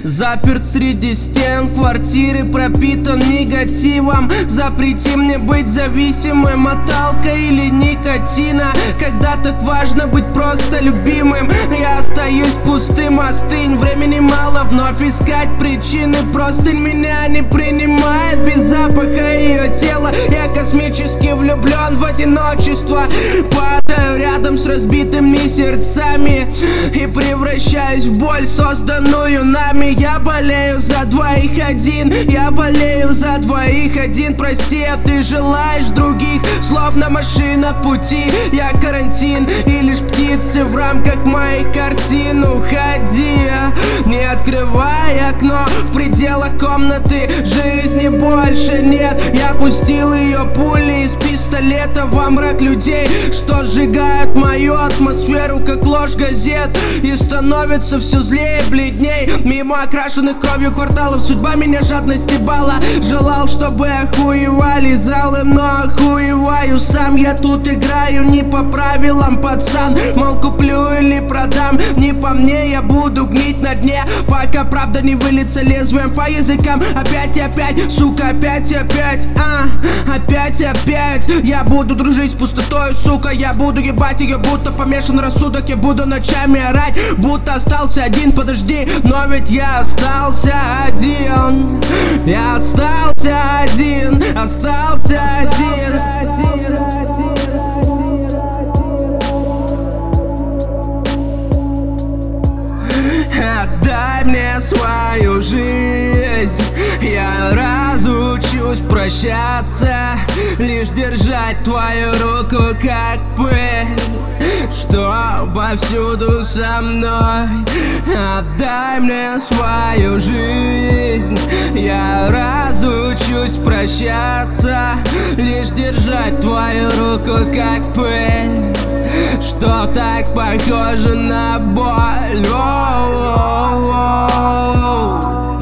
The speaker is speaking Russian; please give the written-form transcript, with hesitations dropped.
Заперт среди стен квартиры, пропитан негативом. Запрети мне быть зависимым от алка или никотина. Когда так важно быть просто любимым, я остаюсь пустым, остынь. Времени мало, вновь искать причины. Простынь меня не принимает без запаха ее тела. Я космически влюблен в одиночество. Падаю рядом с разбитыми сердцами и превращаюсь в боль, созданную нами. Я болею за двоих один, я болею за двоих один. Прости, а ты желаешь других, словно машина в пути. Я карантин и лишь птицы в рамках моих картин. Уходи, не открывай окно, в пределах комнаты жизни больше нет. Я пустил ее пули из пистолета во мрак людей, что сжигают мою атмосферу, как ложь газет. И становится все злее, бледней. Мимо окрашенных кровью кварталов судьба меня жадно стебала. Желал, чтобы охуевали залы, но охуеваю сам. Я тут играю не по правилам, пацан. Мол, куплю или продам, не по мне, я буду гнить на дне, пока правда не выльется лезвием по языкам. Опять и опять, сука, опять и опять, опять и опять. Я буду дружить с пустотой, сука. Я буду ебать ее, будто помешан рассудок. Я буду ночами орать, будто остался один. Подожди, но ведь я остался один. Я остался один, остался один. Отдай мне свою жизнь, я разучусь прощаться, лишь держать твою руку как пыль, что повсюду со мной. Отдай мне свою жизнь, я разучусь прощаться, лишь держать твою руку как пыль, что так похоже на боль.